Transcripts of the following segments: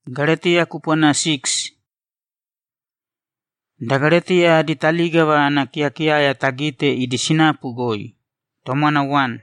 Galatia kupona 6. Da Galatia ditaligawa na kia tagite idisinapu goi. Tomana 1.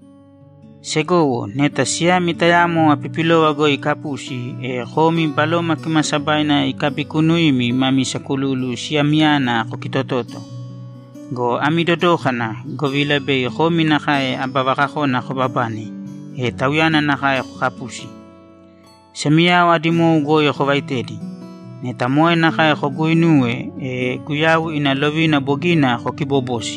Segowo neta siami tayamo apipilowa goi kapusi khomi baloma kimasabaina ikapikunuimi mami sakululu siamiana kokitototo. Go amidodokhana go vilabe khomi nakae abawakakona khobabani tawyana nakae kapusi. Semiawa dimo goi khovaitedi. Neta moe nakae khoguinue kuyau ina lovina bogina khokibobosi.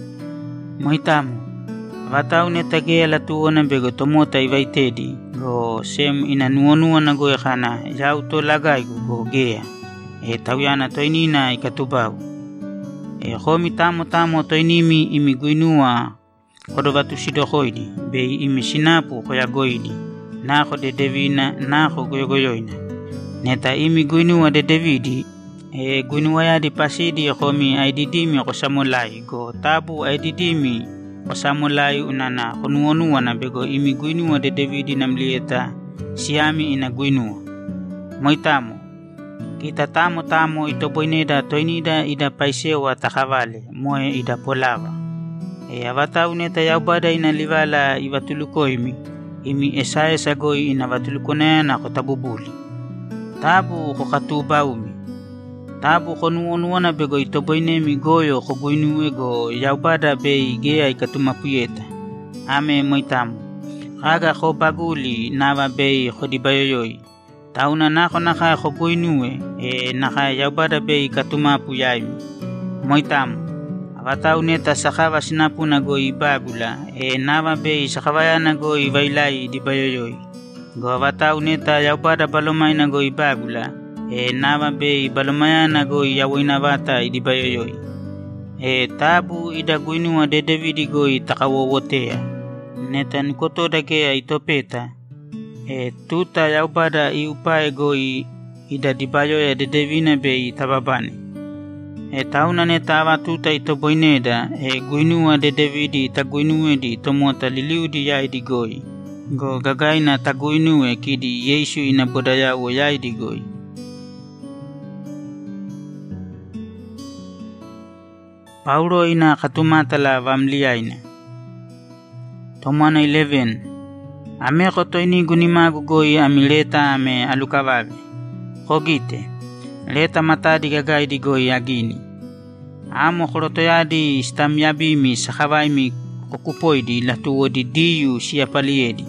Moitamu vatau neta gea latuona bego tomota ivaitedi go sem ina nuonua na goe khana yau to lagai go gea tawyana toinina ikatubau khomi tamo toinimi imiguinua kodovatu sidohoidi be imi sinapu khoyagoidi na khode devina na khogoyogoyoina neta imiguinua de Davidi guinua ya di pasidi khomi aididimi kosamolai go tabu aididimi kosamolai unana konuonua na bego imiguinua de Davidi namlieta siami ina guinua. Moitamu kita tamo itoboineda toinida ida paisewa takavale moe ida polava. Avatau neta yaubada ina livala ivatulukoimi imi esa goi ina vatulukone na kotabubuli. Tabu kokatubaumi. Tabu konuonuana bego itoboinemi goyo koguinue go yaubada bei gea ikatumapuyeta. Ame moitamu. Kaga kobaguli nava bei kodibayoyoi. Tauna nako naka koguinue naka yaubada bei ikatumapuyaimi. Moitamu. Avatau neta sakava sinapuna go ibagula nava bei sakavayana go ivailai dibayoyoi. Go avatau neta yaubada balomaina go ibagula nava bei balomayana go yawoina vata idibayoyoi. Tabu idaguinua de Davidi go itakawowotea. Neta nikoto dagea itopeta. Tuta yaubada iupae go idadibayoya de Davina bei tababani. Tauna neta avatuta itoboineda guinua de Davidi taguinuedi tomota liliudi yaidi goi. Go gagaina taguinue kidi Yesu ina bodayawo yaidi goi. Paulo ina katumatala vamliaina. Tomana 11. Ame kotoini gunimagu goi amileta ame alukavabe. Kogite. Leta matadi gagaidi goi agini. Amo korotoyadi istamyabimi sakavaimi kokupoidi latuodi diyu siapaliedi.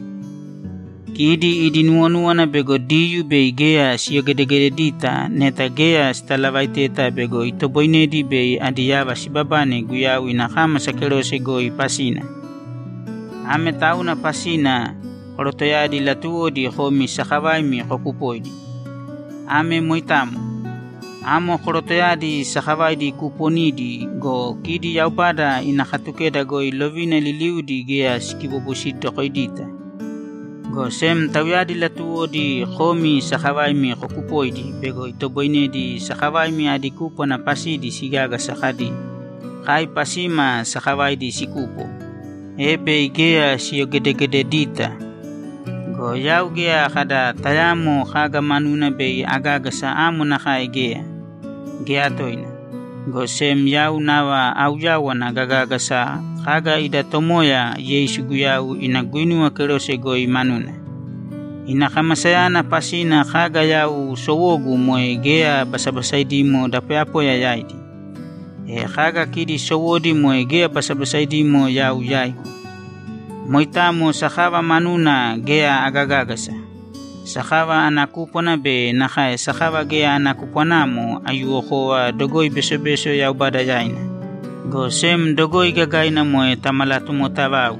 Kidi idinuonuana bego diyu bei gea siogedegedita neta gea stalavaiteta bego itoboinedi bei adiyava sibabane guyau inakama sakerose goi pasina. Ame tauna pasina korotoyadi latuodi khomi sakavaimi kokupoidi. Ame moitamu. Amo korotoyadi sakavaidi kuponidi go kidi yaubada inakatukeda goi lovina liliudi gea sikibobosito koidita. Go sem tawyadi latuodi khomi sakavaimi kokupoidi bego itoboinedi sakavaimi adikupo na pasidi sigaga sakadi. Kai pasima sakavaidi sikupo. Ebe igea siogedegedita. Go yau gea kada tayamo kaga manuna bei agaga sa amo naka egea. Gea toina. Go sem yau nawa au yawa na gagaga sa kaga ida tomoya Yesu guyau inaguinua kerose goi manuna. Inakamasayana pasina kaga yau sowogu moe gea basabasaidimo dapeapo ya yaidi. Kaga kidi sowodi moe gea basabasaidimo yau yaiku. Moitamo sakava manuna gea agagagasa. Sakava anakupona be nakae sakava gea anakuponamo ayuokoa dogoi beso yaubada yaina. Go sem dogoi gagaina moe tamalatumotabau.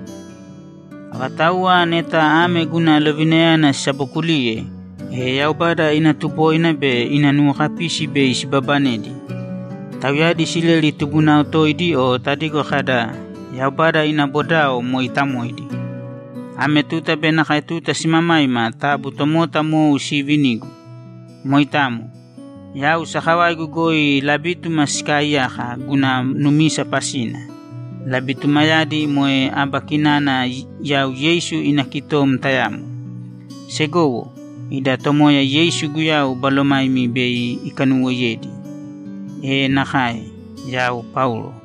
Avataua neta ame guna lovineana sabokulie. Yaubada inatupoina be inanuakapisi be isibabanedi. Tawyadi sileli tubuna otoidi o tadigo kada. Yaubada inabodao moitamoidi. Ame tuta benaka tuta simamaima tabu tomota mo usivinigu. Moitamu. Yau sakawaigu goi labitu maskayaka guna numisa pasina. Labitu mayadi moe abakinana yau Yesu inakito mtayamu. Segowo ida tomoya Yesu guyau balomaimi bei ikanuwa yedi. Nakai, yau Paulo.